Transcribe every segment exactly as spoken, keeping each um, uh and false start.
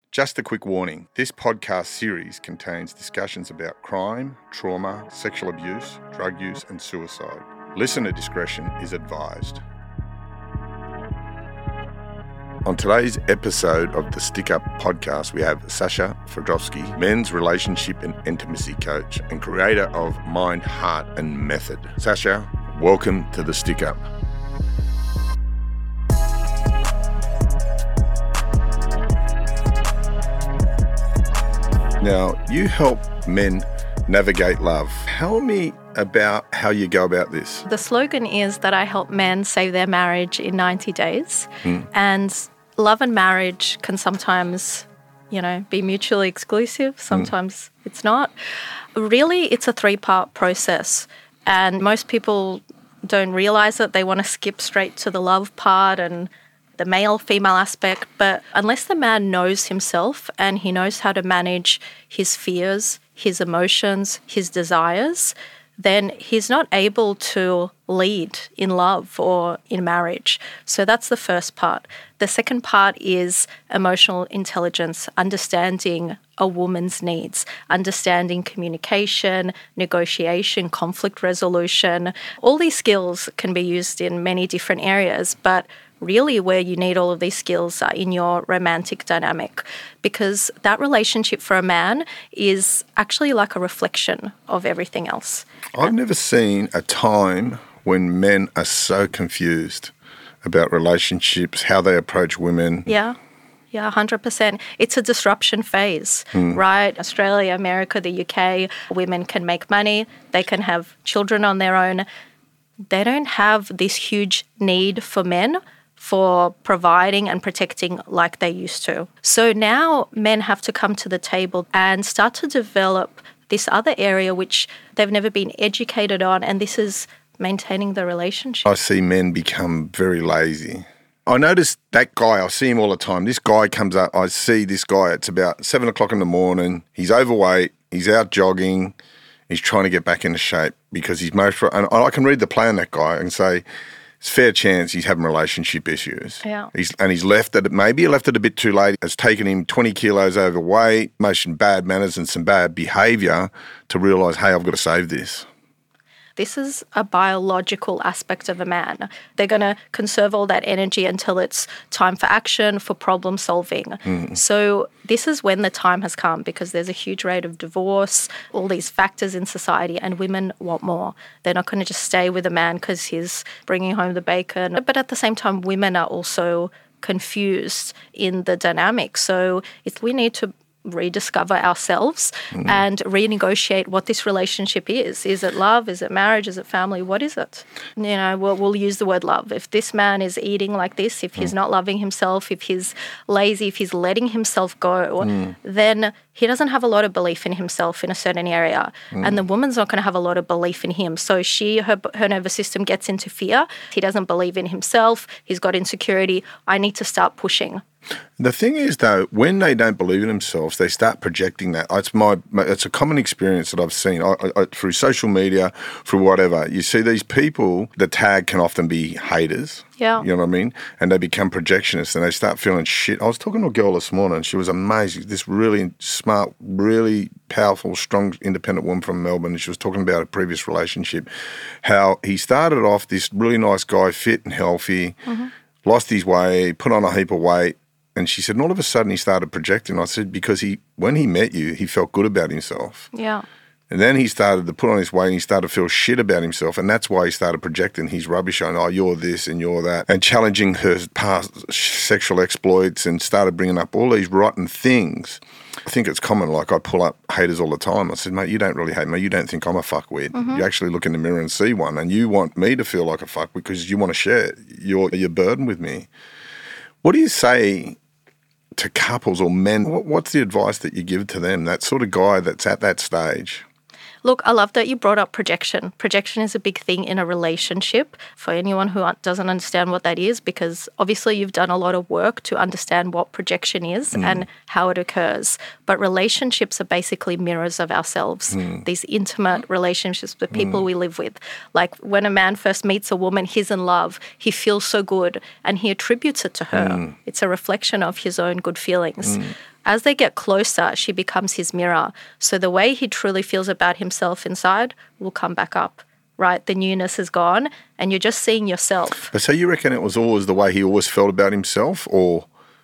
Just a quick warning, this podcast series contains discussions about crime, trauma, sexual abuse, drug use and suicide. Listener discretion is advised. On today's episode of the Stick Up podcast, we have Sasha Fedrovsky, men's relationship and intimacy coach and creator of Mind, Heart and Method. Sasha, welcome to the Stick Up. Now, you help men navigate love. Tell me about how you go about this. The slogan is that I help men save their marriage in ninety days. Mm. And love and marriage can sometimes, you know, be mutually exclusive. Sometimes mm. it's not. Really, it's a three-part process. And most people don't realize it. They want to skip straight to the love part and the male-female aspect, but unless the man knows himself and he knows how to manage his fears, his emotions, his desires, then he's not able to lead in love or in marriage. So that's the first part. The second part is emotional intelligence, understanding a woman's needs, understanding communication, negotiation, conflict resolution. All these skills can be used in many different areas, but really where you need all of these skills are in your romantic dynamic, because that relationship for a man is actually like a reflection of everything else. I've never seen a time when men are so confused about relationships, how they approach women. Yeah. Yeah, one hundred percent. It's a disruption phase, mm. right? Australia, America, the U K, women can make money, they can have children on their own. They don't have this huge need for men for providing and protecting like they used to. So now men have to come to the table and start to develop this other area which they've never been educated on, and this is maintaining the relationship. I see men become very lazy. I notice that guy, I see him all the time. This guy comes up, I see this guy, it's about seven o'clock in the morning, he's overweight, he's out jogging, he's trying to get back into shape because he's most, and I can read the play on that guy and say, it's a fair chance he's having relationship issues. Yeah. He's, and he's left it, maybe he left it a bit too late. It's taken him twenty kilos overweight, most bad manners and some bad behaviour to realise, hey, I've got to save this. This is a biological aspect of a man. They're going to conserve all that energy until it's time for action, for problem solving. Mm. So this is when the time has come, because there's a huge rate of divorce, all these factors in society, and women want more. They're not going to just stay with a man because he's bringing home the bacon. But at the same time, women are also confused in the dynamic. So it's, we need to rediscover ourselves mm. and renegotiate what this relationship is. Is it love? Is it marriage? Is it family? What is it? You know, we'll, we'll use the word love. If this man is eating like this, if he's mm. not loving himself, if he's lazy, if he's letting himself go, mm. then he doesn't have a lot of belief in himself in a certain area. Mm. And the woman's not going to have a lot of belief in him. So she, her, her nervous system gets into fear. He doesn't believe in himself. He's got insecurity. I need to start pushing. The thing is, though, when they don't believe in themselves, they start projecting that. It's my, my it's a common experience that I've seen I, I, through social media, through whatever. You see these people, the tag can often be haters. Yeah. You know what I mean? And they become projectionists and they start feeling shit. I was talking to a girl this morning. She was amazing. This really smart, really powerful, strong, independent woman from Melbourne. And she was talking about a previous relationship, how he started off this really nice guy, fit and healthy, mm-hmm. lost his way, put on a heap of weight. And she said, and all of a sudden he started projecting. I said, because he, when he met you, he felt good about himself. Yeah. And then he started to put on his weight and he started to feel shit about himself. And that's why he started projecting his rubbish on, oh, you're this and you're that. And challenging her past sexual exploits and started bringing up all these rotten things. I think it's common, like I pull up haters all the time. I said, mate, you don't really hate me. You don't think I'm a fuckwit. Mm-hmm. You actually look in the mirror and see one. And you want me to feel like a fuckwit because you want to share your, your burden with me. What do you say to couples or men? What's the advice that you give to them, that sort of guy that's at that stage? Look, I love that you brought up projection. Projection is a big thing in a relationship for anyone who doesn't understand what that is, because obviously you've done a lot of work to understand what projection is mm. and how it occurs. But relationships are basically mirrors of ourselves, mm. these intimate relationships with people mm. we live with. Like when a man first meets a woman, he's in love, he feels so good and he attributes it to her. Mm. It's a reflection of his own good feelings. Mm. as they get closer, she becomes his mirror. So the way he truly feels about himself inside will come back up, right? The newness is gone and you're just seeing yourself. But so you reckon it was always the way he always felt about himself, or?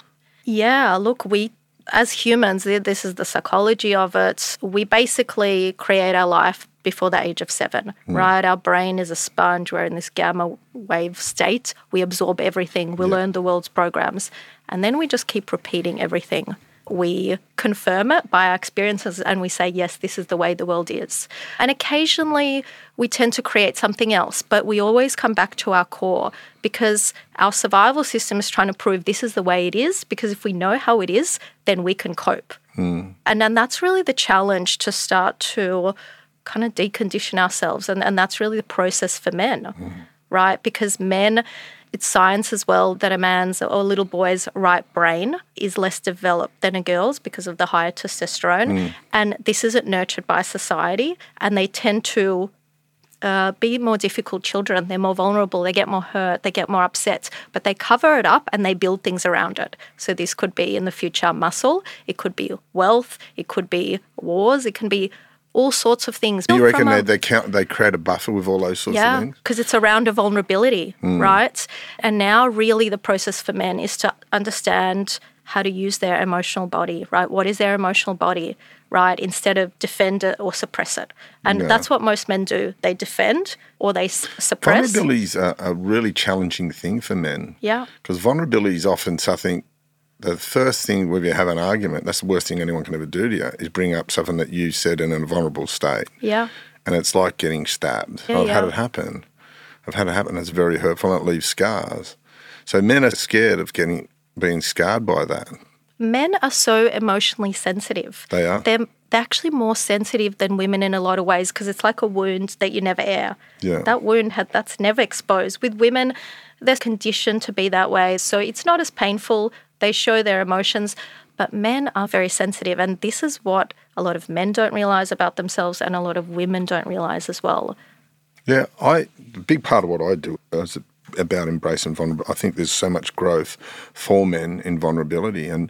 Yeah, look, we as humans, this is the psychology of it. We basically create our life before the age of seven, mm. right? Our brain is a sponge. We're in this gamma wave state. We absorb everything. We yeah. learn the world's programs. And then we just keep repeating everything. We confirm it by our experiences and we say, yes, this is the way the world is. And occasionally we tend to create something else, but we always come back to our core because our survival system is trying to prove this is the way it is, because if we know how it is, then we can cope. Mm. And then that's really the challenge, to start to kind of decondition ourselves. And, and that's really the process for men, mm. right? Because men... It's science as well that a man's or a little boy's right brain is less developed than a girl's because of the higher testosterone. Mm. And this isn't nurtured by society, and they tend to uh, be more difficult children. They're more vulnerable. They get more hurt. They get more upset. But they cover it up and they build things around it. So this could be in the future muscle. It could be wealth. It could be wars. It can be all sorts of things. You reckon they, they, count, they create a buffer with all those sorts yeah, of things? Yeah, because it's around a vulnerability, mm. right? And now really the process for men is to understand how to use their emotional body, right? What is their emotional body, right? Instead of defend it or suppress it. And yeah. that's what most men do. They defend or they s- suppress. Vulnerability is a, a really challenging thing for men. Yeah. Because vulnerability is often something... The first thing when you have an argument, that's the worst thing anyone can ever do to you, is bring up something that you said in a vulnerable state. Yeah. And it's like getting stabbed. Yeah, I've yeah. had it happen. I've had it happen. It's very hurtful and it leaves scars. So men are scared of getting being scarred by that. Men are so emotionally sensitive. They are. They're, they're actually more sensitive than women in a lot of ways, because it's like a wound that you never air. Yeah. That wound, had, that's never exposed. With women, they're conditioned to be that way. So it's not as painful. They show their emotions, but men are very sensitive. And this is what a lot of men don't realise about themselves and a lot of women don't realise as well. Yeah, I a big part of what I do is about embracing vulnerability. I think there's so much growth for men in vulnerability. And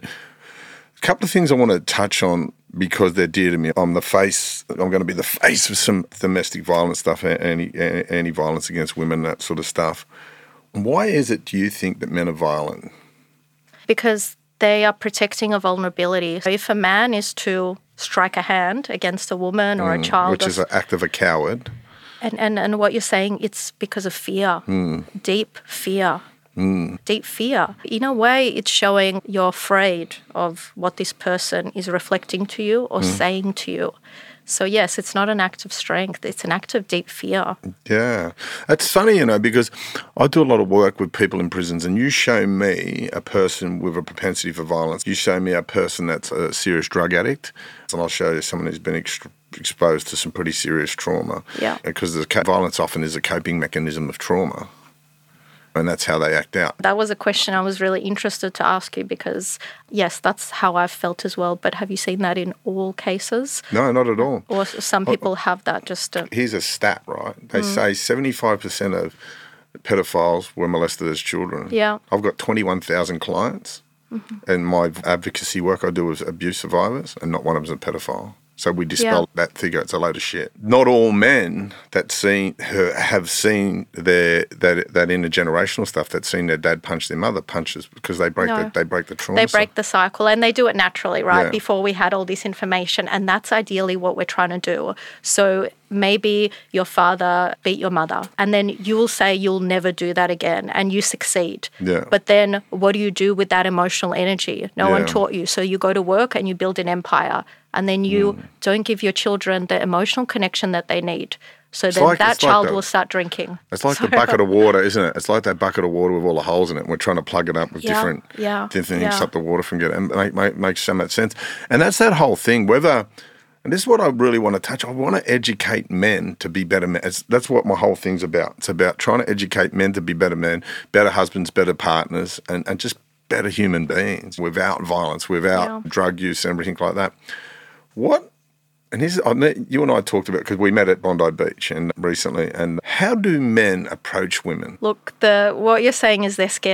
a couple of things I want to touch on because they're dear to me. I'm the face, I'm going to be the face of some domestic violence stuff, anti, anti-violence against women, that sort of stuff. Why is it, do you think, that men are violent? Because they are protecting a vulnerability. So if a man is to strike a hand against a woman or mm, a child... Which is an act of a coward. And, and, and what you're saying, it's because of fear, mm. deep fear, mm. deep fear. In a way, it's showing you're afraid of what this person is reflecting to you or mm. saying to you. So, yes, it's not an act of strength. It's an act of deep fear. Yeah. It's funny, you know, because I do a lot of work with people in prisons, and you show me a person with a propensity for violence. You show me a person that's a serious drug addict, and I'll show you someone who's been ex- exposed to some pretty serious trauma. Yeah. Because the co- violence often is a coping mechanism of trauma. And that's how they act out. That was a question I was really interested to ask you because, yes, that's how I've felt as well. But have you seen that in all cases? No, not at all. Or some people have that just to... Here's a stat, right? They mm. say seventy-five percent of pedophiles were molested as children. Yeah. I've got twenty-one thousand clients, mm-hmm. and my advocacy work I do with abuse survivors, and not one of them is a pedophile. So we dispel yeah. that figure. It's a load of shit. Not all men that seen have seen their that that intergenerational stuff, that seen their dad punch their mother punches because they break no. the, they break the trauma. They break the cycle, and they do it naturally, right? Yeah. Before we had all this information, and that's ideally what we're trying to do. So maybe your father beat your mother, and then you will say you'll never do that again, and you succeed. Yeah. But then what do you do with that emotional energy? No yeah. one taught you, so you go to work and you build an empire. And then you mm. don't give your children the emotional connection that they need. So it's then like, that child like the, will start drinking. It's like so, the bucket of water, isn't it? It's like that bucket of water with all the holes in it. We're trying to plug it up with yeah, different, yeah, different things, yeah. stop the water from getting, and make, make, makes so much sense. And that's that whole thing, whether, and this is what I really want to touch, I want to educate men to be better men. It's, that's what my whole thing's about. It's about trying to educate men to be better men, better husbands, better partners, and, and just better human beings without violence, without yeah. drug use and everything like that. What... And here's, I met, you and I talked about, because we met at Bondi Beach and recently, and how do men approach women? Look, the what you're saying is they're scared.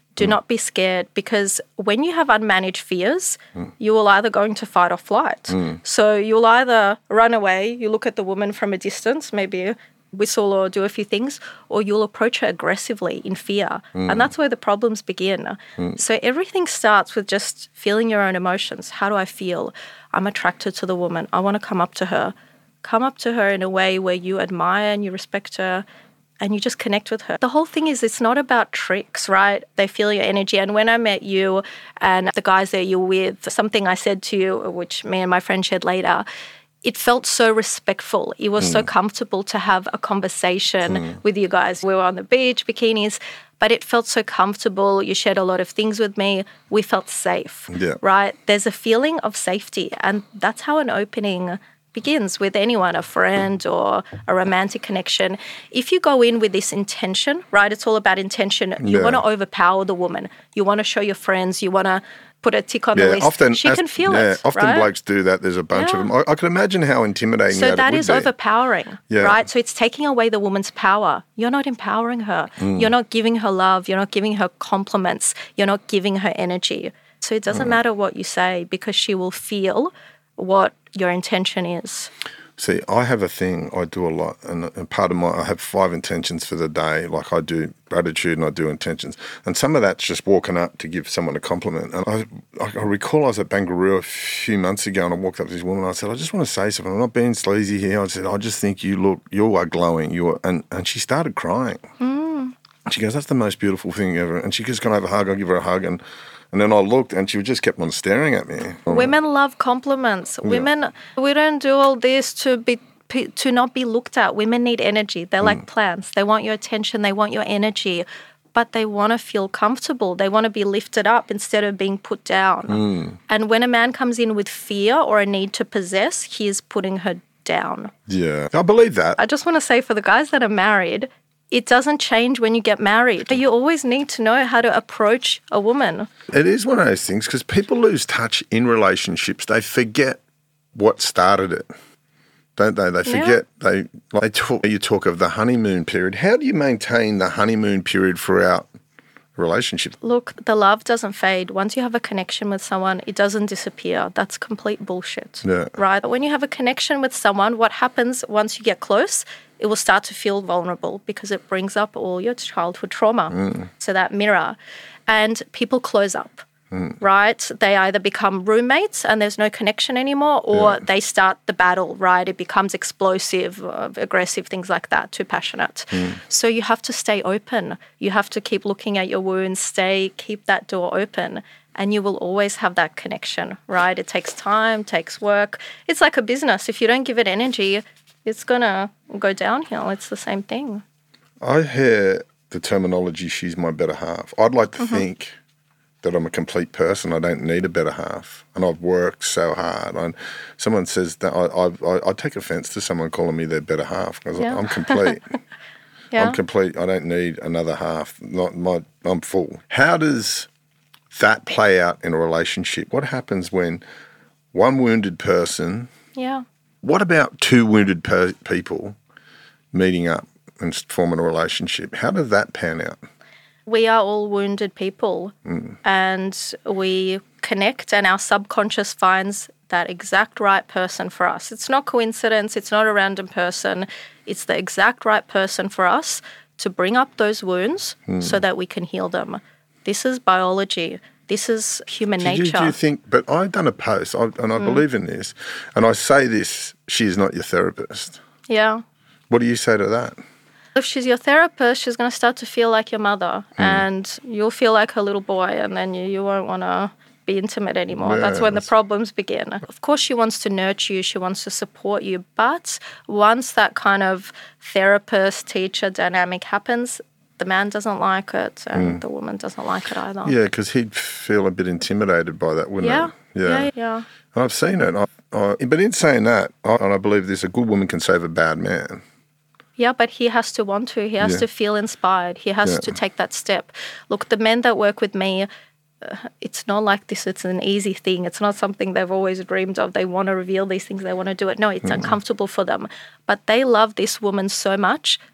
Do Mm. not be scared, because when you have unmanaged fears, mm. you will either go into fight or flight. Mm. So you'll either run away, you look at the woman from a distance, maybe whistle or do a few things, or you'll approach her aggressively in fear. Mm. And that's where the problems begin. Mm. So everything starts with just feeling your own emotions. How do I feel? I'm attracted to the woman. I want to come up to her. Come up to her in a way where you admire and you respect her, and you just connect with her. The whole thing is, it's not about tricks, right? They feel your energy. And when I met you and the guys that you're with, something I said to you, which me and my friend shared later, it felt so respectful. It was mm. so comfortable to have a conversation mm. with you guys. We were on the beach, bikinis, but it felt so comfortable. You shared a lot of things with me. We felt safe, yeah. right? There's a feeling of safety, and that's how an opening begins with anyone, a friend or a romantic connection. If you go in with this intention, right, it's all about intention. You yeah. want to overpower the woman. You want to show your friends. You want to put a tick on yeah, the list. Often, she as, can feel yeah, it, Often right? blokes do that. There's a bunch yeah. of them. I, I can imagine how intimidating so that, that it would is be. overpowering, yeah. right? So it's taking away the woman's power. You're not empowering her. Mm. You're not giving her love. You're not giving her compliments. You're not giving her energy. So it doesn't mm. matter what you say, because she will feel what your intention is. See, I have a thing I do a lot, and, and part of my, I have five intentions for the day. Like I do gratitude and I do intentions. And some of that's just walking up to give someone a compliment. And I, I recall I was at Banger a few months ago and I walked up to this woman and I said, I just want to say something. I'm not being sleazy here. I said, I just think you look, you are glowing. You are, and, and she started crying. Mm. She goes, that's the most beautiful thing ever. And she just, can I have a hug? I'll give her a hug. And And then I looked and she just kept on staring at me. Women love compliments. Yeah. Women, we don't do all this to be to not be looked at. Women need energy. They're mm. like plants. They want your attention. They want your energy. But they want to feel comfortable. They want to be lifted up instead of being put down. Mm. And when a man comes in with fear or a need to possess, he is putting her down. Yeah, I believe that. I just want to say, for the guys that are married, it doesn't change when you get married. You always need to know how to approach a woman. It is one of those things, because people lose touch in relationships. They forget what started it, don't they? They forget. Yeah. They they talk. You talk of the honeymoon period. How do you maintain the honeymoon period throughout a relationship? Look, the love doesn't fade. Once you have a connection with someone, it doesn't disappear. That's complete bullshit. Yeah. Right? When you have a connection with someone, what happens once you get close? It will start to feel vulnerable, because it brings up all your childhood trauma. Mm. So that mirror. And people close up, mm. right? They either become roommates and there's no connection anymore, or yeah. they start the battle, right? It becomes explosive, uh, aggressive, things like that, too passionate. Mm. So you have to stay open. You have to keep looking at your wounds, stay, keep that door open. And you will always have that connection, right? It takes time, takes work. It's like a business. If you don't give it energy, it's going to go downhill. It's the same thing. I hear the terminology, she's my better half. I'd like to mm-hmm. think that I'm a complete person. I don't need a better half. And I've worked so hard. And someone says that, I, I, I take offense to someone calling me their better half, because yeah. I'm complete. yeah. I'm complete. I don't need another half. Not my, I'm full. How does that play out in a relationship? What happens when one wounded person... Yeah. What about two wounded per- people meeting up and forming a relationship? How does that pan out? We are all wounded people, mm. and we connect, and our subconscious finds that exact right person for us. It's not coincidence. It's not a random person. It's the exact right person for us to bring up those wounds mm. so that we can heal them. This is biology. This is human do nature. You, do you think, but I've done a post, I, and I mm. believe in this, and I say this, she is not your therapist. Yeah. What do you say to that? If she's your therapist, she's going to start to feel like your mother, mm. and you'll feel like her little boy, and then you, you won't want to be intimate anymore. Yeah, that's when that's... the problems begin. Of course, she wants to nurture you, she wants to support you, but once that kind of therapist-teacher dynamic happens, the man doesn't like it, and mm. the woman doesn't like it either. Yeah, because he'd feel a bit intimidated by that, wouldn't yeah. he? Yeah, yeah, yeah. And I've seen it. I, I, but in saying that, I, and I believe this, a good woman can save a bad man. Yeah, but he has to want to. He has yeah. to feel inspired. He has yeah. to take that step. Look, the men that work with me, uh, it's not like this. It's an easy thing. It's not something they've always dreamed of. They want to reveal these things. They want to do it. No, it's mm. uncomfortable for them. But they love this woman so much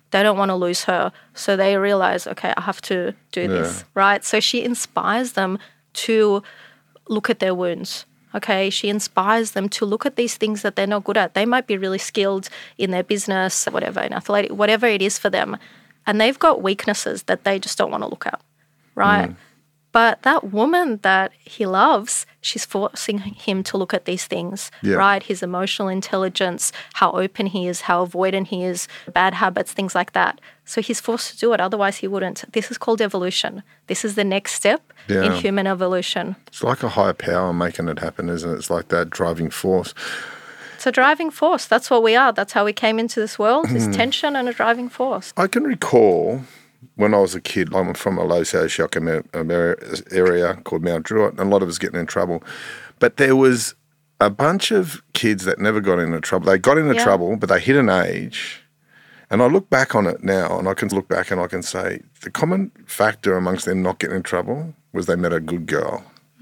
They don't want to lose her. So they realize, okay, I have to do Yeah. this, right? So she inspires them to look at their wounds. Okay, she inspires them to look at these things that they're not good at. They might be really skilled in their business, whatever, in athletic, whatever it is for them. And they've got weaknesses that they just don't want to look at, right? Mm. But that woman that he loves, she's forcing him to look at these things, yeah. right? His emotional intelligence, how open he is, how avoidant he is, bad habits, things like that. So he's forced to do it. Otherwise, he wouldn't. This is called evolution. This is the next step yeah. in human evolution. It's like a higher power making it happen, isn't it? It's like that driving force. It's a driving force. That's what we are. That's how we came into this world, is tension and a driving force. I can recall when I was a kid, I'm from a low socioeconomic area called Mount Druitt, and a lot of us getting in trouble. But there was a bunch of kids that never got into trouble. They got into yeah. trouble, but they hit an age. And I look back on it now, and I can look back and I can say the common factor amongst them not getting in trouble was they met a good girl.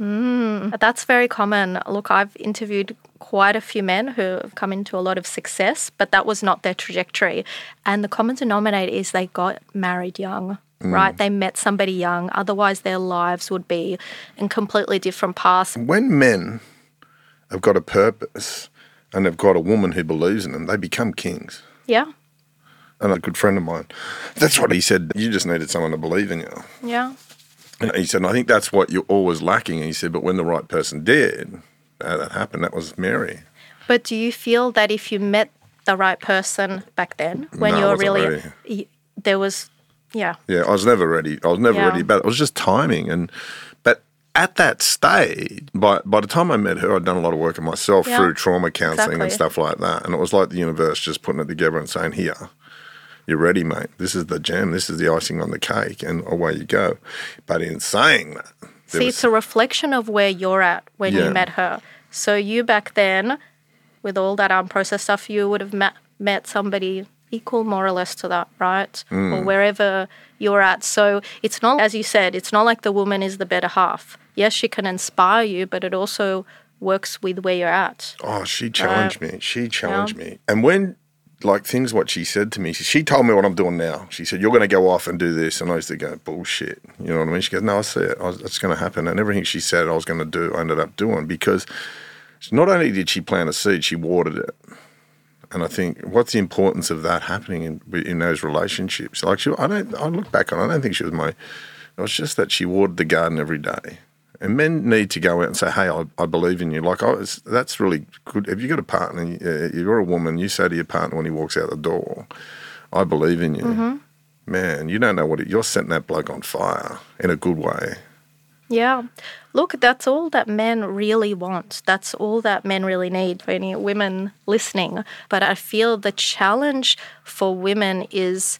Mm, that's very common. Look, I've interviewed quite a few men who have come into a lot of success, but that was not their trajectory. And the common denominator is they got married young, mm. right? They met somebody young. Otherwise, their lives would be in completely different paths. When men have got a purpose and they've got a woman who believes in them, they become kings. Yeah. And a good friend of mine, that's what he said. You just needed someone to believe in you. Yeah. And he said, and I think that's what you're always lacking. And he said, but when the right person did, uh, that happened. That was Mary. But do you feel that if you met the right person back then, when no, you were really, ready. You, there was, yeah. Yeah, I was never ready. I was never yeah. ready, but it was just timing. And but at that stage, by by the time I met her, I'd done a lot of work on myself yeah. through trauma counselling exactly. and stuff like that. And it was like the universe just putting it together and saying, here, you're ready, mate. This is the jam. This is the icing on the cake, and away you go. But in saying that... See, was, it's a reflection of where you're at when yeah. you met her. So you back then, with all that unprocessed stuff, you would have met, met somebody equal more or less to that, right? Mm. Or wherever you're at. So it's not, as you said, it's not like the woman is the better half. Yes, she can inspire you, but it also works with where you're at. Oh, she challenged right? me. She challenged yeah. me. And when... like things what she said to me, she told me what I'm doing now. She said, you're going to go off and do this. And I used to go, bullshit. You know what I mean? She goes, no, I see it. I was, it's going to happen. And everything she said I was going to do, I ended up doing, because not only did she plant a seed, she watered it. And I think, what's the importance of that happening in in those relationships? Like, she, I don't, I look back on it, I don't think she was my, it was just that she watered the garden every day. And men need to go out and say, hey, I, I believe in you. Like, I was, that's really good. If you've got a partner, you're a woman, you say to your partner when he walks out the door, I believe in you. Mm-hmm. Man, you don't know what it, you're setting that bloke on fire in a good way. Yeah. Look, that's all that men really want. That's all that men really need, for any women listening. But I feel the challenge for women is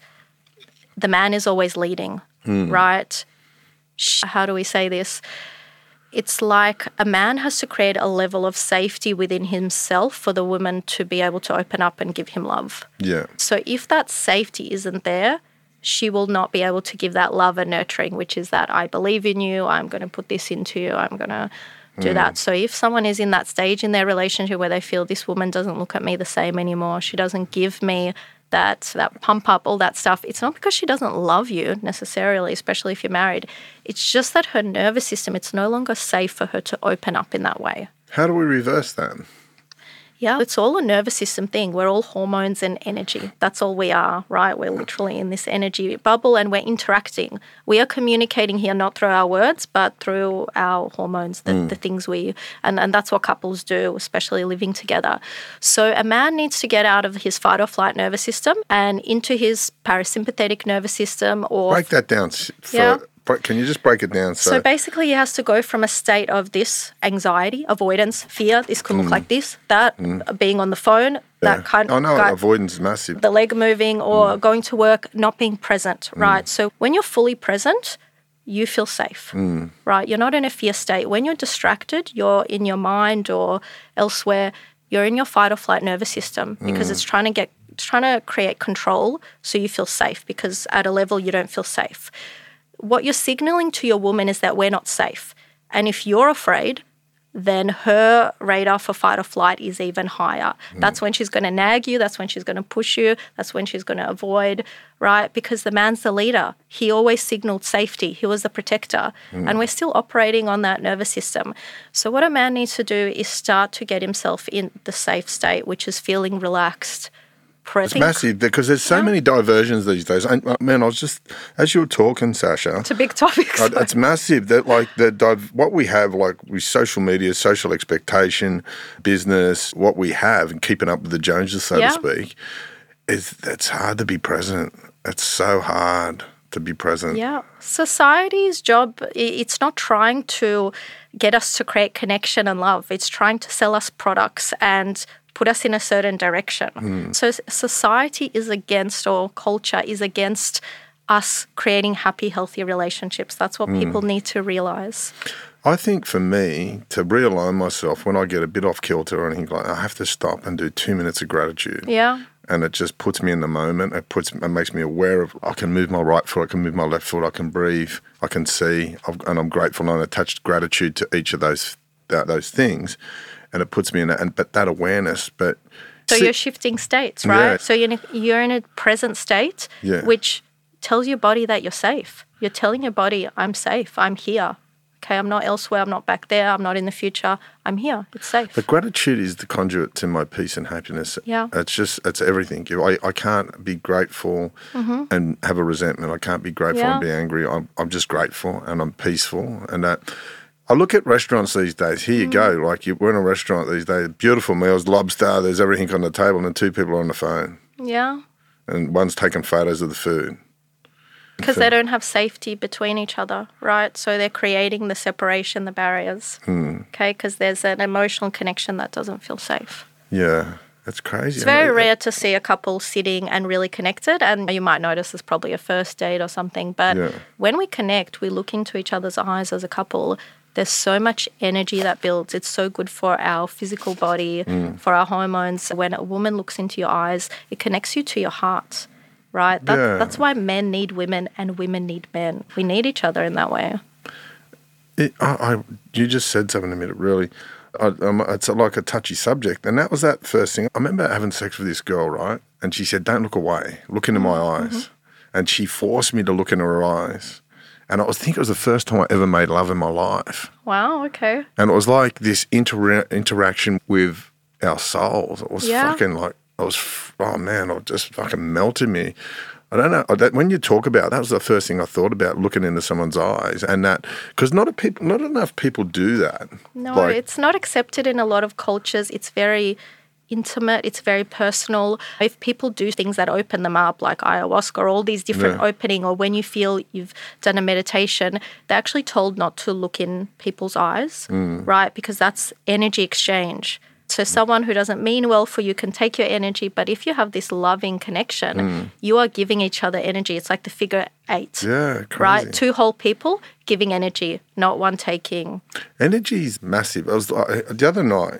the man is always leading, mm. right? How do we say this? It's like a man has to create a level of safety within himself for the woman to be able to open up and give him love. Yeah. So if that safety isn't there, she will not be able to give that love and nurturing, which is that I believe in you, I'm going to put this into you, I'm going to do mm. that. So if someone is in that stage in their relationship where they feel this woman doesn't look at me the same anymore, she doesn't give me that that pump up, all that stuff, it's not because she doesn't love you necessarily, especially if you're married. It's just that her nervous system, it's no longer safe for her to open up in that way. How do we reverse that? Yeah, it's all a nervous system thing. We're all hormones and energy. That's all we are, right? We're literally in this energy bubble and we're interacting. We are communicating here not through our words, but through our hormones, the, mm. the things we, and, and that's what couples do, especially living together. So a man needs to get out of his fight or flight nervous system and into his parasympathetic nervous system. Or break that down for... Yeah. Can you just break it down? So, so basically he has to go from a state of this anxiety, avoidance, fear, this could look mm. like this, that, mm. being on the phone, yeah. that kind of... I know, avoidance is massive. The leg moving or mm. going to work, not being present, mm. right? So when you're fully present, you feel safe, mm. right? You're not in a fear state. When you're distracted, you're in your mind or elsewhere, you're in your fight or flight nervous system because mm. it's trying to get, it's trying to create control so you feel safe, because at a level you don't feel safe. What you're signaling to your woman is that we're not safe. And if you're afraid, then her radar for fight or flight is even higher. Mm. That's when she's going to nag you. That's when she's going to push you. That's when she's going to avoid, right? Because the man's the leader. He always signaled safety. He was the protector. Mm. And we're still operating on that nervous system. So what a man needs to do is start to get himself in the safe state, which is feeling relaxed. It's massive because there's so yeah. many diversions these days. And, man, I was just, as you were talking, Sasha. It's a big topic. So. It's massive that like the div- what we have, like with social media, social expectation, business, what we have and keeping up with the Joneses, so yeah. to speak, is it's hard to be present. It's so hard to be present. Yeah. Society's job, it's not trying to get us to create connection and love. It's trying to sell us products and put us in a certain direction. Mm. So society is against, or culture is against us creating happy, healthy relationships. That's what mm. people need to realise. I think for me, to realign myself when I get a bit off kilter or anything like that, I have to stop and do two minutes of gratitude. Yeah. And it just puts me in the moment. It puts, it makes me aware of, I can move my right foot, I can move my left foot, I can breathe, I can see, I've, and I'm grateful and I attach gratitude to each of those uh, those things. And it puts me in that, and but that awareness. But so see, you're shifting states, right? Yeah. So you're in a, you're in a present state, yeah. which tells your body that you're safe. You're telling your body, "I'm safe. I'm here. Okay, I'm not elsewhere. I'm not back there. I'm not in the future. I'm here. It's safe." But gratitude is the conduit to my peace and happiness. Yeah, it's just it's everything. I I can't be grateful mm-hmm. and have a resentment. I can't be grateful yeah. and be angry. I'm I'm just grateful and I'm peaceful, and that. I look at restaurants these days. Here you mm. go. Like you, we're in a restaurant these days. Beautiful meals, lobster. There's everything on the table, and two people are on the phone. Yeah. And one's taking photos of the food. Because they don't have safety between each other, right? So they're creating the separation, the barriers. Mm. Okay, because there's an emotional connection that doesn't feel safe. Yeah. That's crazy. It's very rare to see a couple sitting and really connected, and you might notice it's probably a first date or something. But yeah. when we connect, we look into each other's eyes as a couple. There's so much energy that builds. It's so good for our physical body, mm. for our hormones. When a woman looks into your eyes, it connects you to your heart, right? That, yeah. That's why men need women and women need men. We need each other in that way. It, I, I, you just said something to me that really, I, um, it's like a touchy subject. And that was that first thing. I remember having sex with this girl, right? And she said, "Don't look away. Look into my eyes." Mm-hmm. And she forced me to look into her eyes. And I was think it was the first time I ever made love in my life. Wow, okay. And it was like this inter- interaction with our souls. It was yeah. fucking like, I was, oh man, it just fucking melted me. I don't know. That, when you talk about, that was the first thing I thought about, looking into someone's eyes. And that, because not, a people, not enough people do that. No, like, it's not accepted in a lot of cultures. It's very intimate, it's very personal. If people do things that open them up, like ayahuasca or all these different yeah. opening, or when you feel you've done a meditation, they're actually told not to look in people's eyes, mm. right? Because that's energy exchange. So someone who doesn't mean well for you can take your energy, but if you have this loving connection, mm. you are giving each other energy. It's like the figure eight, yeah, crazy. Right? Two whole people giving energy, not one taking. Energy is massive. I was like, the other night,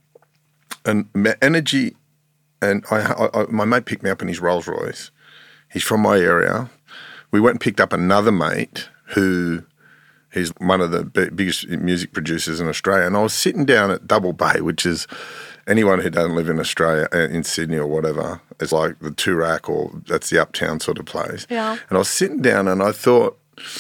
and energy, and I, I, I, my mate picked me up in his Rolls Royce. He's from my area. We went and picked up another mate who he's one of the b- biggest music producers in Australia. And I was sitting down at Double Bay, which is anyone who doesn't live in Australia, in Sydney or whatever, it's like the Toorak, or that's the uptown sort of place. Yeah. And I was sitting down and I thought,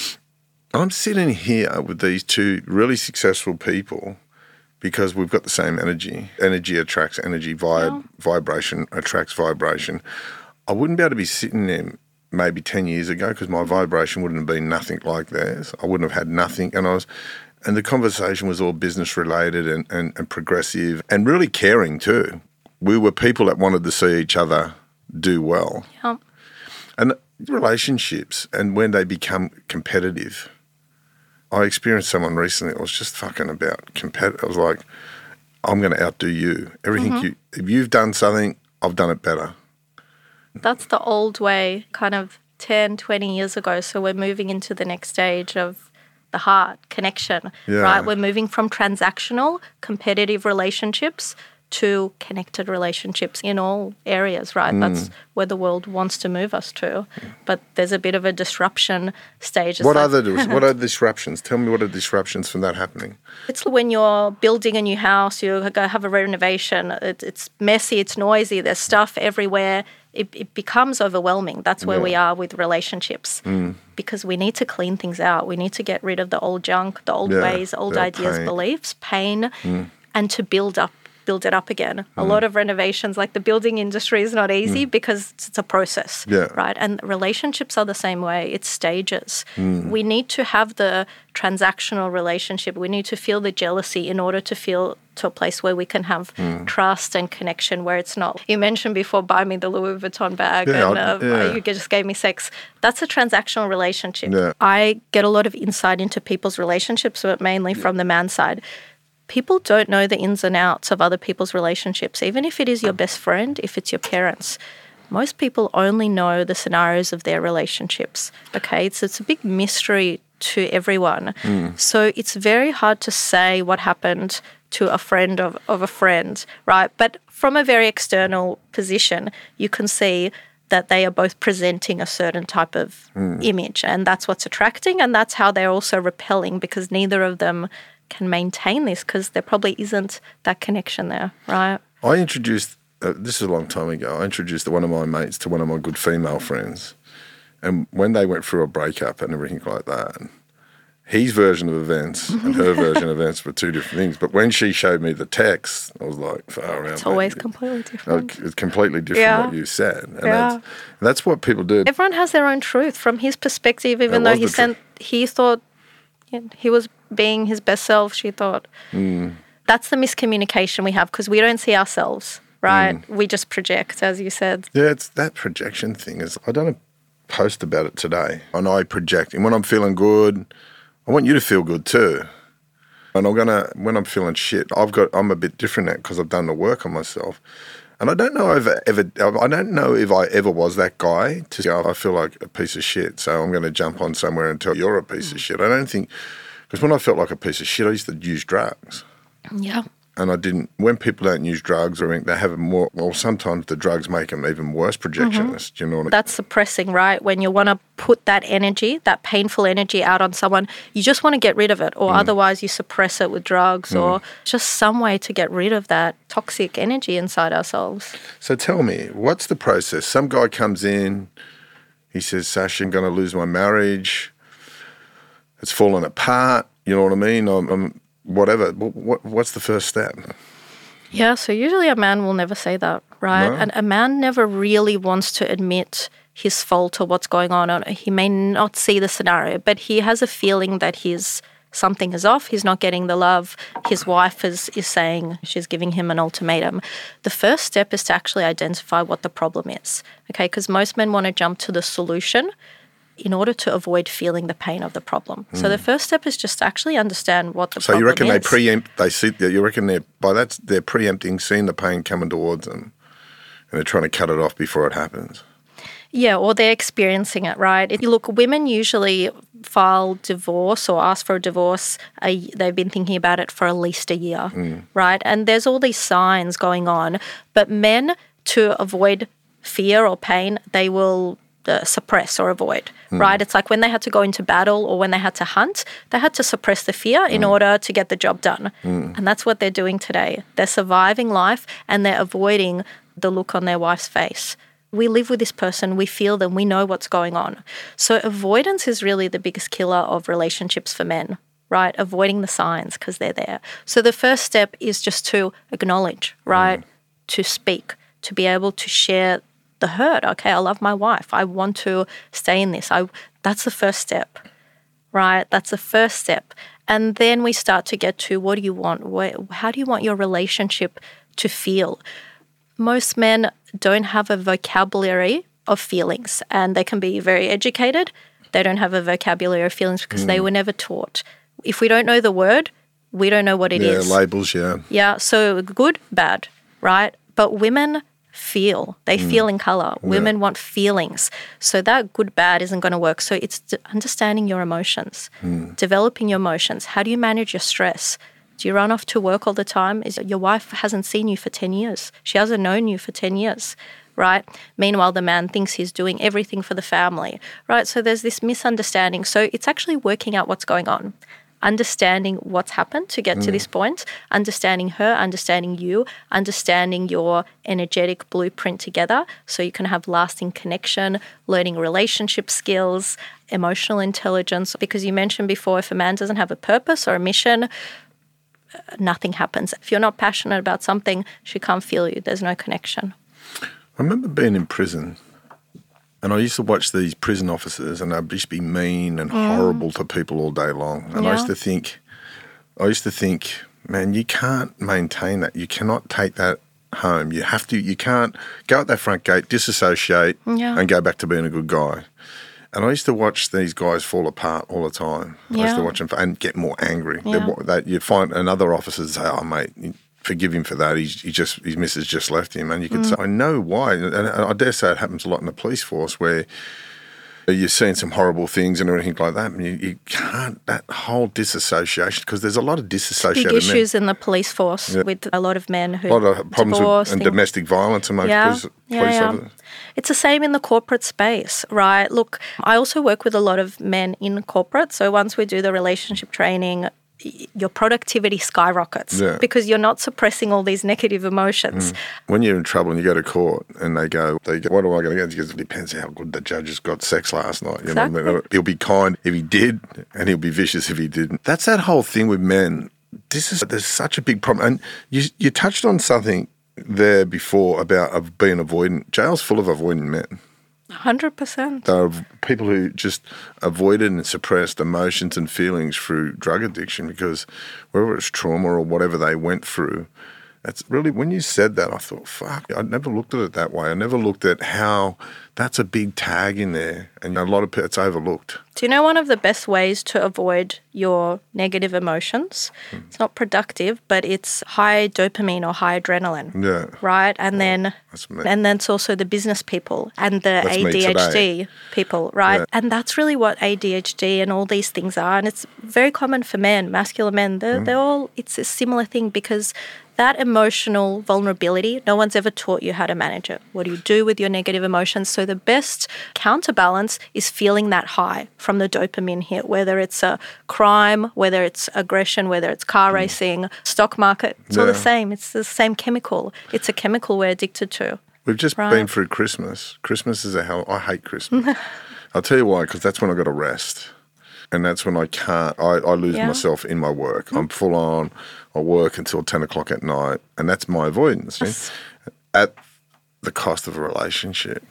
I'm sitting here with these two really successful people because we've got the same energy. Energy attracts energy. Vib- yeah. Vibration attracts vibration. I wouldn't be able to be sitting there maybe ten years ago because my vibration wouldn't have been nothing like theirs. I wouldn't have had nothing. And I was, and the conversation was all business related and, and, and progressive and really caring too. We were people that wanted to see each other do well. Yeah. And relationships, and when they become competitive, I experienced someone recently that was just fucking about competitive. I was like, I'm going to outdo you. Everything mm-hmm. you, if you've done something, I've done it better. That's the old way, kind of ten, twenty years ago. So we're moving into the next stage of the heart connection, yeah. right? We're moving from transactional, competitive relationships to connected relationships in all areas, right? Mm. That's where the world wants to move us to. But there's a bit of a disruption stage. It's what like, are the what are disruptions? Tell me, what are disruptions from that happening? It's when you're building a new house, you have a renovation. It, it's messy, it's noisy, there's stuff everywhere. It, it becomes overwhelming. That's where yeah. we are with relationships mm. because we need to clean things out. We need to get rid of the old junk, the old yeah. ways, old yeah, ideas, pain. beliefs, pain, mm. and to build up build it up again. Mm. A lot of renovations, like the building industry, is not easy mm. because it's a process, yeah. right? And relationships are the same way. It's stages. Mm. We need to have the transactional relationship. We need to feel the jealousy in order to feel to a place where we can have mm. trust and connection, where it's not. You mentioned before, buy me the Louis Vuitton bag yeah, and uh, yeah. you just gave me sex. That's a transactional relationship. Yeah. I get a lot of insight into people's relationships, but mainly from the man's side. People don't know the ins and outs of other people's relationships, even if it is your best friend, if it's your parents. Most people only know the scenarios of their relationships, okay? It's, it's a big mystery to everyone. Mm. So it's very hard to say what happened to a friend of, of a friend, right? But from a very external position, you can see that they are both presenting a certain type of mm. image, and that's what's attracting, and that's how they're also repelling, because neither of them can maintain this because there probably isn't that connection there, right? I introduced, uh, this is a long time ago, I introduced one of my mates to one of my good female friends. And when they went through a breakup and everything like that, his version of events and her version of events were two different things. But when she showed me the text, I was like, far out. It's always completely different. It's completely different yeah. what you said. And yeah. that's, that's what people do. Everyone has their own truth. From his perspective, even though he sent, he thought yeah, he was being his best self, she thought. Mm. That's the miscommunication we have because we don't see ourselves, right? Mm. We just project, as you said. Yeah, it's that projection thing. Is I done a post about it today, and I project. And when I'm feeling good, I want you to feel good too. And I'm gonna, when I'm feeling shit, I've got, I'm a bit different now because I've done the work on myself. And I don't know if I ever, I don't know if I ever was that guy to go, I feel like a piece of shit, so I'm going to jump on somewhere and tell you're a piece mm. of shit. I don't think, because when I felt like a piece of shit, I used to use drugs. Yeah. And I didn't, when people don't use drugs or they have a more, well, sometimes the drugs make them even worse projectionists. Mm-hmm. Do you know what I mean? That's suppressing, right? When you want to put that energy, that painful energy out on someone, you just want to get rid of it, or mm. otherwise you suppress it with drugs mm. or just some way to get rid of that toxic energy inside ourselves. So tell me, what's the process? Some guy comes in, he says, Sasha, I'm going to lose my marriage. It's fallen apart. You know what I mean? I'm, I'm whatever. What, what's the first step? Yeah, so usually a man will never say that, right? No? And a man never really wants to admit his fault or what's going on. He may not see the scenario, but he has a feeling that his something is off. He's not getting the love. His wife is, is saying she's giving him an ultimatum. The first step is to actually identify what the problem is, okay? Because most men want to jump to the solution in order to avoid feeling the pain of the problem. Mm. So the first step is just to actually understand what the so problem is. So you reckon they preempt, they see, you reckon they're, by that, they're preempting, seeing the pain coming towards them, and they're trying to cut it off before it happens? Yeah, or they're experiencing it, right? If you look, women usually file divorce or ask for a divorce. Uh, they've been thinking about it for at least a year, mm. right? And there's all these signs going on. But men, to avoid fear or pain, they will Uh, suppress or avoid, mm. right? It's like when they had to go into battle or when they had to hunt, they had to suppress the fear in mm. order to get the job done. Mm. And that's what they're doing today. They're surviving life and they're avoiding the look on their wife's face. We live with this person, we feel them, we know what's going on. So avoidance is really the biggest killer of relationships for men, right? Avoiding the signs because they're there. So the first step is just to acknowledge, right? Mm. To speak, to be able to share the hurt. Okay, I love my wife. I want to stay in this. I that's the first step, right? That's the first step. And then we start to get to what do you want? What, how do you want your relationship to feel? Most men don't have a vocabulary of feelings, and they can be very educated. They don't have a vocabulary of feelings because mm. they were never taught. If we don't know the word, we don't know what it yeah, is. Yeah, labels, yeah. Yeah, so good, bad, right? But women feel. They mm. feel in colour. Women yeah. want feelings. So that good, bad isn't going to work. So it's understanding your emotions, mm. developing your emotions. How do you manage your stress? Do you run off to work all the time? Is your wife hasn't seen you for ten years. She hasn't known you for ten years, right? Meanwhile, the man thinks he's doing everything for the family, right? So there's this misunderstanding. So it's actually working out what's going on. Understanding what's happened to get mm. to this point, understanding her, understanding you, understanding your energetic blueprint together so you can have lasting connection, learning relationship skills, emotional intelligence. Because you mentioned before, if a man doesn't have a purpose or a mission, nothing happens. If you're not passionate about something, she can't feel you. There's no connection. I remember being in prison. And I used to watch these prison officers and they'd just be mean and mm. horrible to people all day long. And yeah. I used to think, I used to think, man, you can't maintain that. You cannot take that home. You have to, you can't go out that front gate, disassociate yeah. and go back to being a good guy. And I used to watch these guys fall apart all the time. Yeah. I used to watch them and get more angry. Yeah. That you'd find another officer say, oh, mate, forgive him for that. He's he just his missus just left him, and you could mm. say, I know why, and I dare say it happens a lot in the police force where you're seeing some horrible things and everything like that, and you, you can't that whole disassociation because there's a lot of disassociated big issues men. in the police force yeah. with a lot of men who a lot of problems with, and domestic violence amongst yeah. police, yeah, police yeah. officers. It's the same in the corporate space, right? Look, I also work with a lot of men in corporate, so once we do the relationship training, your productivity skyrockets yeah. because you're not suppressing all these negative emotions. Mm. When you're in trouble and you go to court and they go, they go, what am I going to get? Because it depends how good the judge has got sex last night. You exactly. know, he'll be kind if he did and he'll be vicious if he didn't. That's that whole thing with men. This is there's such a big problem. And you you touched on something there before about of being avoidant. Jail's full of avoidant men. one hundred percent. There are people who just avoided and suppressed emotions and feelings through drug addiction because whether it's trauma or whatever they went through, that's really, when you said that, I thought, fuck, I never looked at it that way. I never looked at how that's a big tag in there and a lot of it's overlooked. Do you know one of the best ways to avoid your negative emotions? Mm. It's not productive, but it's high dopamine or high adrenaline. Yeah. Right? And oh, then and then it's also the business people and the that's A D H D people, right? Yeah. And that's really what A D H D and all these things are. And it's very common for men, masculine men. They're, mm. they're all, it's a similar thing because that emotional vulnerability, no one's ever taught you how to manage it. What do you do with your negative emotions? So the best counterbalance is feeling that high from the dopamine hit, whether it's a crime, whether it's aggression, whether it's car mm. racing, stock market. It's yeah. all the same. It's the same chemical. It's a chemical we're addicted to. We've just right? been through Christmas. Christmas is a hell. I hate Christmas. I'll tell you why, because that's when I got to rest. And that's when I can't, I, I lose yeah. myself in my work. Mm. I'm full on, I work until ten o'clock at night, and that's my avoidance. Yes. At the cost of a relationship.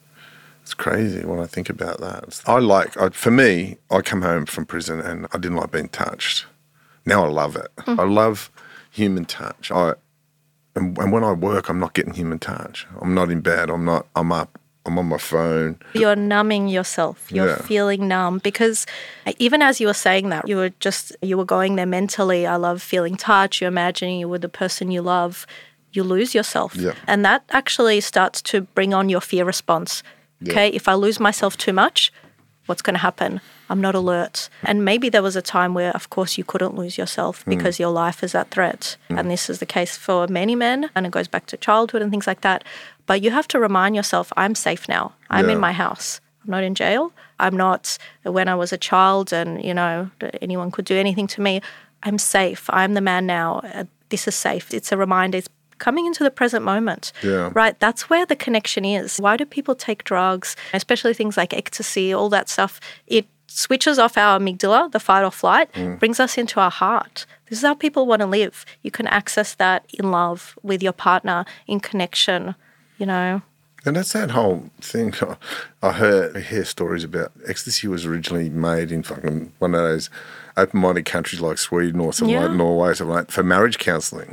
It's crazy when I think about that. I like, I, for me, I come home from prison and I didn't like being touched. Now I love it. Mm. I love human touch. I and, and when I work, I'm not getting human touch. I'm not in bed, I'm not, I'm up. I'm on my phone. You're numbing yourself. You're yeah. feeling numb because even as you were saying that, you were just, you were going there mentally. I love feeling touch. You're imagining you were the person you love. You lose yourself. Yeah. And that actually starts to bring on your fear response. Yeah. Okay, if I lose myself too much, what's going to happen? I'm not alert. And maybe there was a time where, of course, you couldn't lose yourself because mm. your life is at threat. Mm. And this is the case for many men, and it goes back to childhood and things like that. But you have to remind yourself, I'm safe now. I'm yeah. in my house. I'm not in jail. I'm not when I was a child and, you know, anyone could do anything to me. I'm safe. I'm the man now. Uh, this is safe. It's a reminder. It's coming into the present moment, yeah. right? That's where the connection is. Why do people take drugs, especially things like ecstasy, all that stuff? It switches off our amygdala, the fight or flight, mm. brings us into our heart. This is how people want to live. You can access that in love with your partner, in connection, you know. And that's that whole thing. I heard, I hear stories about ecstasy was originally made in fucking one of those open-minded countries like Sweden or something yeah. like Norway, something like for marriage counselling.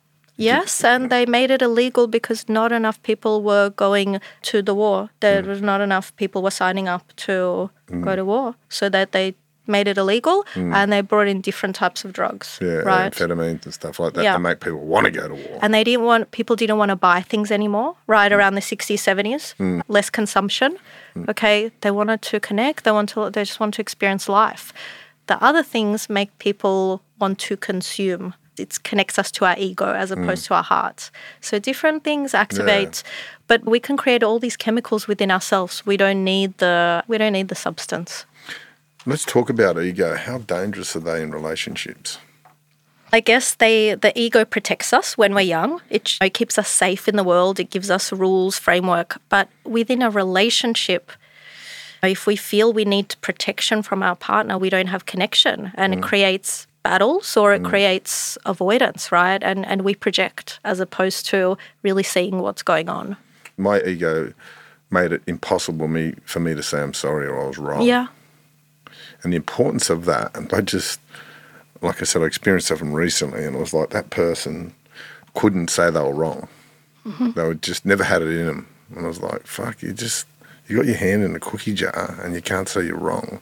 Yes, and they made it illegal because not enough people were going to the war. There mm. was not enough people were signing up to mm. go to war, so that they made it illegal mm. and they brought in different types of drugs. Yeah, right? amphetamines and stuff like that yeah. to make people want to go to war. And they didn't want, people didn't want to buy things anymore, right, mm. around the sixties, seventies, mm. less consumption. Mm. Okay, they wanted to connect, they want to, they just want to experience life. The other things make people want to consume. It connects us to our ego as opposed mm. to our heart. So different things activate, yeah. but we can create all these chemicals within ourselves. We don't need the we don't need the substance. Let's talk about ego. How dangerous are they in relationships? I guess they the ego protects us when we're young. It, it keeps us safe in the world. It gives us rules, framework. But within a relationship, if we feel we need protection from our partner, we don't have connection, and mm. it creates battles or it mm. creates avoidance, right? And and we project as opposed to really seeing what's going on. My ego made it impossible me for me to say I'm sorry or I was wrong. Yeah. And the importance of that, and I just, like I said, I experienced something recently, and it was like that person couldn't say they were wrong. Mm-hmm. They were just never had it in them. And I was like, fuck, you just, you got your hand in a cookie jar and you can't say you're wrong.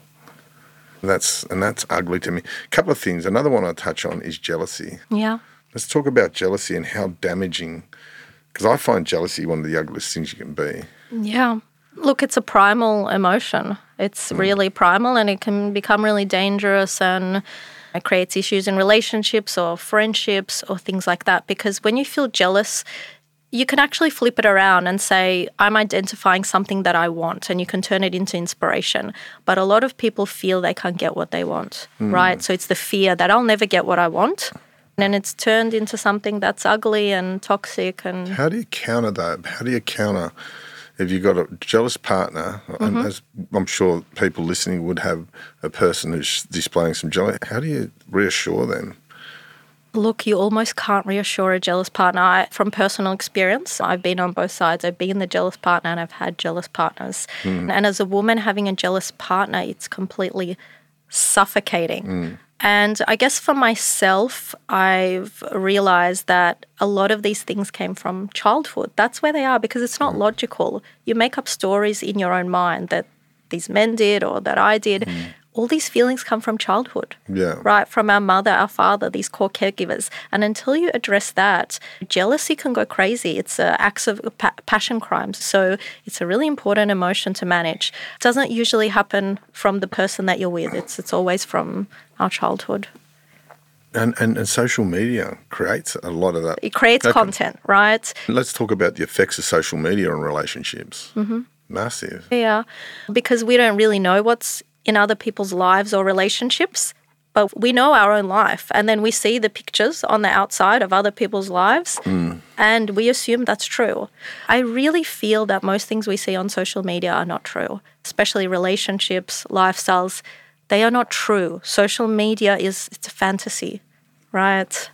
And that's, and that's ugly to me. A couple of things. Another one I touch on is jealousy. Yeah. Let's talk about jealousy and how damaging, because I find jealousy one of the ugliest things you can be. Yeah. Look, it's a primal emotion. It's mm. really primal, and it can become really dangerous, and it creates issues in relationships or friendships or things like that. Because when you feel jealous, you can actually flip it around and say, I'm identifying something that I want, and you can turn it into inspiration. But a lot of people feel they can't get what they want, mm. right? So it's the fear that I'll never get what I want. And it's turned into something that's ugly and toxic. And how do you counter that? How do you counter if you've got a jealous partner, mm-hmm. and as I'm sure people listening would have a person who's displaying some jealousy, how do you reassure them? Look, you almost can't reassure a jealous partner. I, from personal experience, I've been on both sides. I've been the jealous partner and I've had jealous partners. Mm. And as a woman having a jealous partner, it's completely suffocating. Mm. And I guess for myself, I've realized that a lot of these things came from childhood. That's where they are, because it's not mm. logical. You make up stories in your own mind that these men did or that I did. Mm. All these feelings come from childhood, yeah. right? From our mother, our father, these core caregivers. And until you address that, jealousy can go crazy. It's uh, acts of pa- passion crimes. So it's a really important emotion to manage. It doesn't usually happen from the person that you're with. It's it's always from our childhood. And, and, and social media creates a lot of that. It creates okay. content, right? Let's talk about the effects of social media on relationships. Mm-hmm. Massive. Yeah, because we don't really know what's in other people's lives or relationships, but we know our own life, and then we see the pictures on the outside of other people's lives mm. and we assume that's true. I really feel that most things we see on social media are not true, especially relationships, lifestyles. They are not true. Social media is it's a fantasy, right?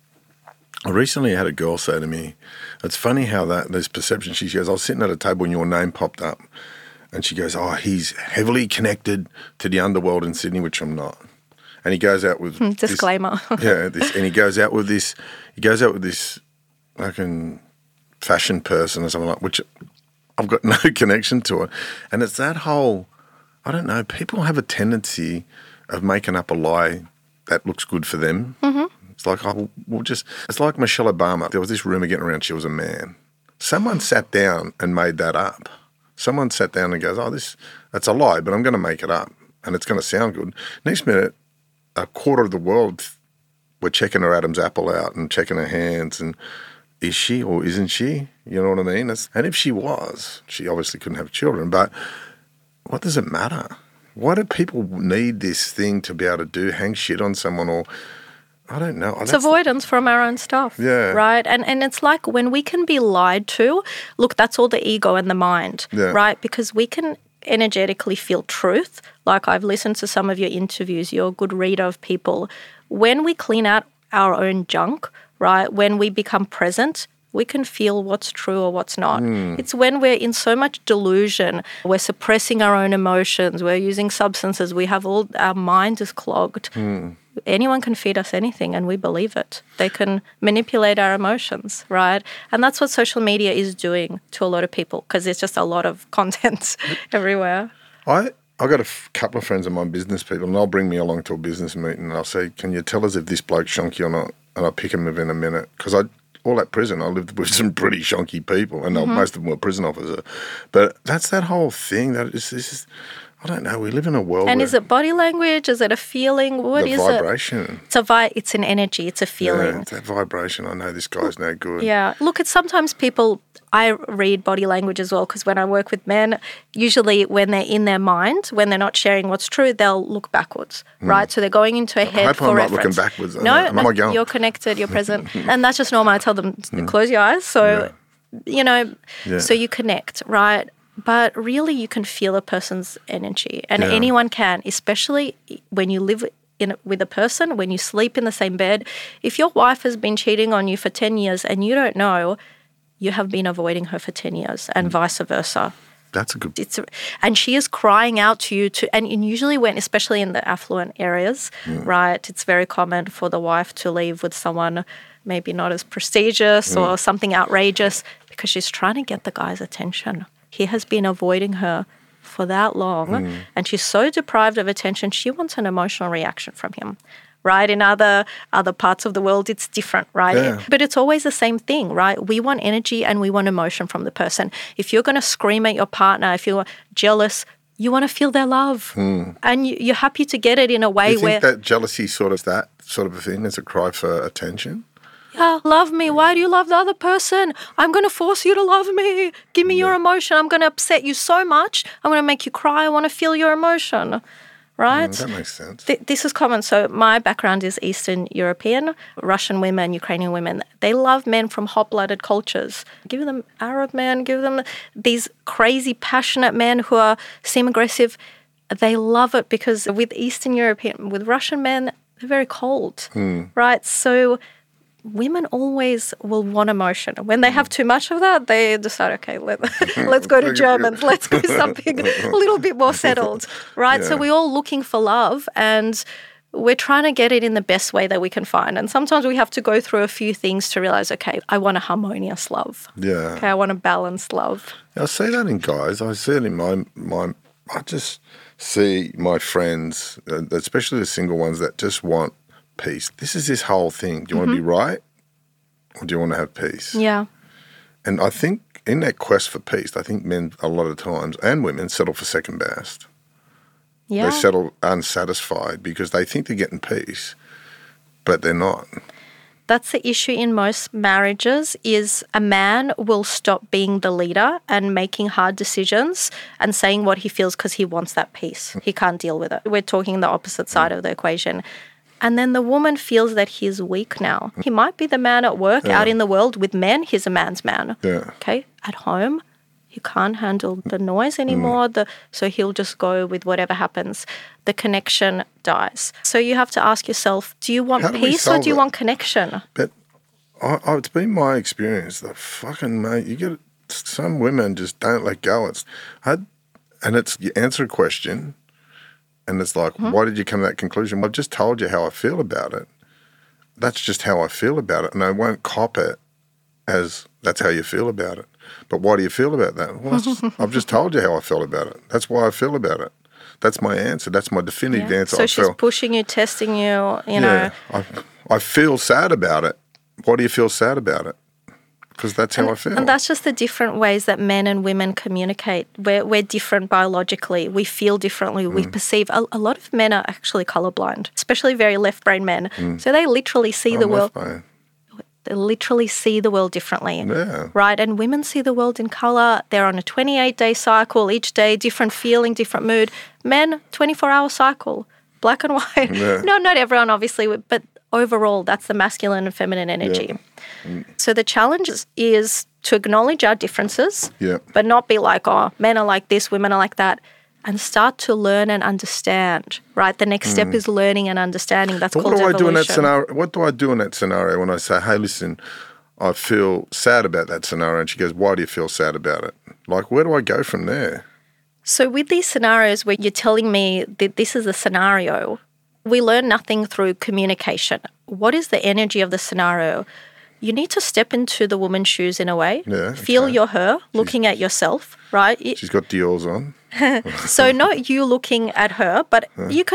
I recently had a girl say to me, it's funny how that there's perception. She goes, I was sitting at a table and your name popped up. And she goes, oh, he's heavily connected to the underworld in Sydney, which I'm not. And he goes out with disclaimer. This, yeah, this, and he goes out with this. He goes out with this fucking fashion person or something like, which I've got no connection to it. And it's that whole, I don't know. People have a tendency of making up a lie that looks good for them. Mm-hmm. It's like, oh, we'll just. It's like Michelle Obama. There was this rumor getting around she was a man. Someone sat down and made that up. Someone sat down and goes, oh, this that's a lie, but I'm going to make it up, and it's going to sound good. Next minute, a quarter of the world were checking her Adam's apple out and checking her hands, and is she or isn't she? You know what I mean? It's, and if she was, she obviously couldn't have children, but what does it matter? Why do people need this thing to be able to do, hang shit on someone or... I don't know. It's that's avoidance from our own stuff, yeah. right? And and it's like when we can be lied to, look, that's all the ego and the mind, yeah. right? Because we can energetically feel truth. Like I've listened to some of your interviews, you're a good reader of people. When we clean out our own junk, right, when we become present, we can feel what's true or what's not. Mm. It's when we're in so much delusion, we're suppressing our own emotions, we're using substances, we have all, our mind is clogged. Mm. Anyone can feed us anything and we believe it. They can manipulate our emotions, right? And that's what social media is doing to a lot of people because there's just a lot of content everywhere. I I got a f- couple of friends of mine, business people, and they'll bring me along to a business meeting and I'll say, can you tell us if this bloke's shonky or not? And I'll pick him within a minute because I... all that prison, I lived with some pretty shonky people, and mm-hmm. most of them were prison officers. But that's that whole thing that is, this is, I don't know. We live in a world And where is it body language? Is it a feeling? What the is vibration. it? It's a vi- It's an energy. It's a feeling. Yeah, it's that vibration. I know this guy's no good. Yeah. Look, it's sometimes people, I read body language as well because when I work with men, usually when they're in their mind, when they're not sharing what's true, they'll look backwards, mm. right? So they're going into a head I hope for I'm reference. not looking backwards. No, am I going? You're connected, you're present. And that's just normal. I tell them, mm. close your eyes. So, yeah. you know, yeah. so you connect, right? But really you can feel a person's energy and yeah. anyone can, especially when you live in with a person, when you sleep in the same bed. If your wife has been cheating on you for ten years and you don't know, you have been avoiding her for ten years and mm. vice versa. That's a good... It's a, and she is crying out to you to, and usually when, especially in the affluent areas, mm. right, it's very common for the wife to leave with someone maybe not as prestigious mm. or something outrageous because she's trying to get the guy's attention. He has been avoiding her for that long mm. and she's so deprived of attention, she wants an emotional reaction from him, right? In other other parts of the world, it's different, right? Yeah. But it's always the same thing, right? We want energy and we want emotion from the person. If you're going to scream at your partner, if you're jealous, you want to feel their love. Mm. And you, you're happy to get it in a way where... Do you where... think that jealousy sort of that sort of a thing is a cry for attention? Yeah, love me. Why do you love the other person? I'm going to force you to love me. Give me yeah. your emotion. I'm going to upset you so much. I'm going to make you cry. I want to feel your emotion. Right? Mm, that makes sense. Th- this is common. So my background is Eastern European, Russian women, Ukrainian women. They love men from hot-blooded cultures. Give them Arab men, give them these crazy, passionate men who are seem aggressive. They love it because with Eastern European, with Russian men, they're very cold. Mm. Right? So... women always will want emotion. When they have too much of that, they decide, okay, let, let's go to Germans. Let's go something a little bit more settled, right? Yeah. So we're all looking for love and we're trying to get it in the best way that we can find. And sometimes we have to go through a few things to realize, okay, I want a harmonious love. Yeah. Okay, I want a balanced love. I see that in guys. I see it in my, my I just see my friends, especially the single ones that just want peace. This is this whole thing. Do you mm-hmm. want to be right or do you want to have peace? Yeah. And I think in that quest for peace, I think men a lot of times and women settle for second best. Yeah. They settle unsatisfied because they think they're getting peace, but they're not. That's the issue in most marriages is a man will stop being the leader and making hard decisions and saying what he feels because he wants that peace. He can't deal with it. We're talking the opposite side mm. of the equation. And then the woman feels that he's weak now. He might be the man at work, yeah. out in the world with men. He's a man's man. Yeah. Okay. At home, he can't handle the noise anymore. Mm. The, so he'll just go with whatever happens. The connection dies. So you have to ask yourself, do you want peace or do you it? want connection? But I, I, it's been my experience that fucking, mate, you get some women just don't let go. It's, I, and it's, you answer a question. And it's like, mm-hmm. why did you come to that conclusion? I've just told you how I feel about it. That's just how I feel about it. And I won't cop it as that's how you feel about it. But why do you feel about that? Well, just, I've just told you how I feel about it. That's why I feel about it. That's my answer. That's my definitive yeah. answer. So I she's feel, pushing you, testing you, you yeah, know. I, I feel sad about it. Why do you feel sad about it? Because that's how and, I feel. And that's just the different ways that men and women communicate. We're, we're different biologically. We feel differently. Mm. We perceive. A, a lot of men are actually colorblind, especially very left-brain men. Mm. So they literally see I'm the world. left-brain. They literally see the world differently. Yeah. Right? And women see the world in color. They're on a twenty-eight day cycle. Each day, different feeling, different mood. Men, twenty-four hour cycle, black and white. Yeah. No, not everyone, obviously, but overall, that's the masculine and feminine energy. Yeah. Mm. So the challenge is, is to acknowledge our differences, yeah. but not be like, oh, men are like this, women are like that, and start to learn and understand, right? The next mm. step is learning and understanding. That's but called what do evolution. I do in that scenario? What do I do in that scenario when I say, hey, listen, I feel sad about that scenario? And she goes, why do you feel sad about it? Like, where do I go from there? So with these scenarios where you're telling me that this is a scenario, we learn nothing through communication. What is the energy of the scenario? You need to step into the woman's shoes in a way. Yeah, okay. Feel you're her, looking she's, at yourself, right? She's got Dior's on. So not you looking at her, but huh. you can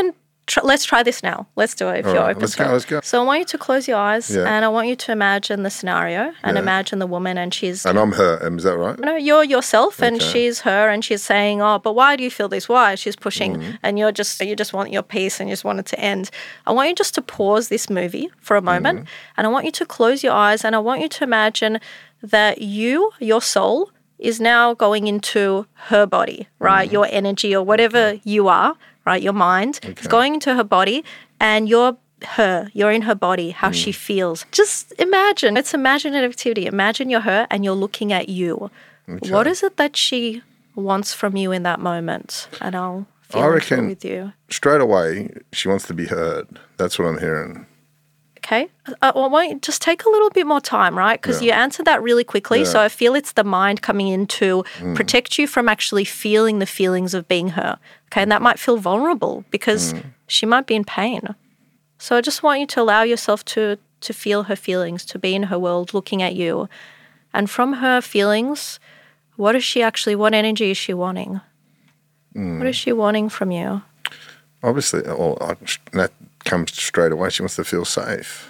tr- let's try this now. Let's do it if All you're right, open let's to go, it. let's go. So I want you to close your eyes Yeah. and I want you to imagine the scenario and Yeah. imagine the woman and she's, And I'm her. Is that right? no, you're yourself and Okay. she's her and she's saying, oh, but why do you feel this? Why? She's pushing Mm. and you're just, you just want your peace and you just want it to end. I want you just to pause this movie for a moment Mm. and I want you to close your eyes and I want you to imagine that you, your soul, is now going into her body, right? Mm. Your energy or whatever you are, right? Your mind is going into her body and you're her, you're in her body, how she feels. Just imagine, it's imaginative activity. Imagine you're her and you're looking at you. Okay. What is it that she wants from you in that moment? And I'll feel I into it reckon with you. straight away she wants to be heard. That's what I'm hearing. Okay. Uh, well, why don't you just take a little bit more time, right? Because Yeah. you answered that really quickly. So Yeah. I feel it's the mind coming in to Mm. protect you from actually feeling the feelings of being her. Okay. And that might feel vulnerable because Mm. she might be in pain. So I just want you to allow yourself to to feel her feelings, to be in her world looking at you. And from her feelings, what is she actually, what energy is she wanting? Mm. What is she wanting from you? Obviously, well, I, that comes straight away. She wants to feel safe.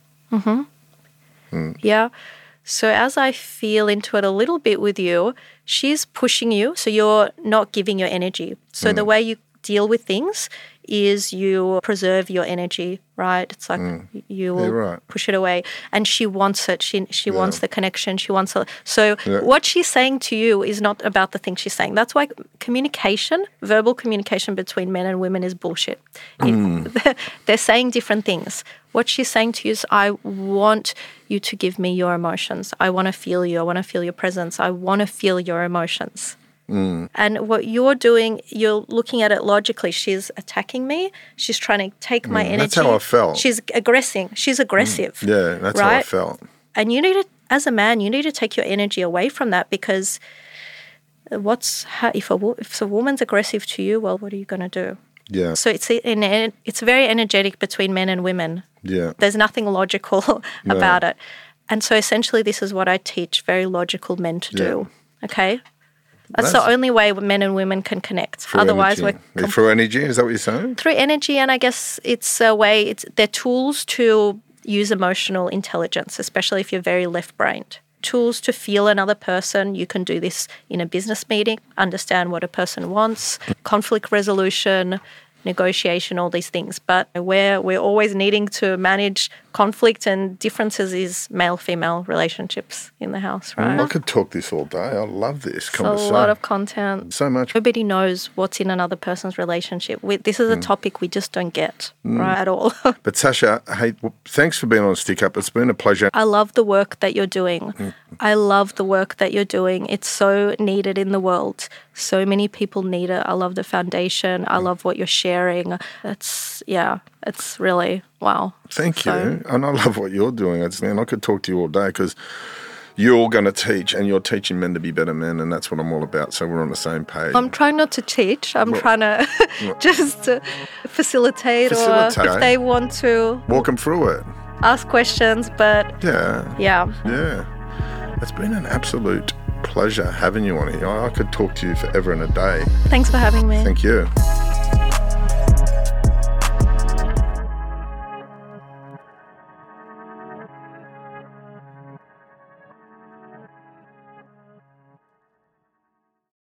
Yeah. So as I feel into it a little bit with you, she's pushing you. So you're not giving your energy. So Mm. the way you deal with things is you preserve your energy, right? It's like you will Mm. You're right. push it away. And she wants it. She she Yeah. wants the connection. She wants it. So Yeah. what she's saying to you is not about the thing she's saying. That's why communication, verbal communication between men and women is bullshit. It- Mm. they're saying different things. What she's saying to you is, I want you to give me your emotions. I want to feel you. I want to feel your presence. I want to feel your emotions. Mm. And what you're doing, you're looking at it logically. She's attacking me. She's trying to take my energy. Mm, That's how I felt. She's aggressing. She's aggressive. Yeah, that's how I right? felt. And you need to, as a man, you need to take your energy away from that because what's how, if a wo- if a woman's aggressive to you, well, what are you going to do? Yeah, So it's in, it's very energetic between men and women. yeah. There's nothing logical about it. And so essentially this is what I teach very logical men to do. Okay? That's, That's- the only way men and women can connect. Through Otherwise energy. we're com- Through energy. Is that what you're saying? through energy, and I guess it's a way, it's they're tools to use emotional intelligence, especially if you're very left-brained. Tools to feel another person. You can do this in a business meeting, understand what a person wants, conflict resolution, negotiation, all these things. But where we're always needing to manage conflict and differences is male-female relationships in the house, right? I could talk this all day. I love this It's a conversation. lot of content. so much. Nobody knows what's in another person's relationship. We, this is a topic we just don't get, Mm. right, at all. But Sasha, hey, w- thanks for being on Stick Up. It's been a pleasure. I love the work that you're doing. I love the work that you're doing. It's so needed in the world. So many people need it. I love the foundation. I love what you're sharing. It's, yeah, it's really, wow. Thank So- you. And I love what you're doing. It's, man, I could talk to you all day because you're going to teach and you're teaching men to be better men, and that's what I'm all about. So we're on the same page. I'm trying not to teach. I'm trying to just uh, facilitate, Facilitate. or if they want to Walk them through it. ask questions. But Yeah. yeah, Yeah. It's been an absolute pleasure having you on here. I I could talk to you forever and a day. thanks for having me. Thank you.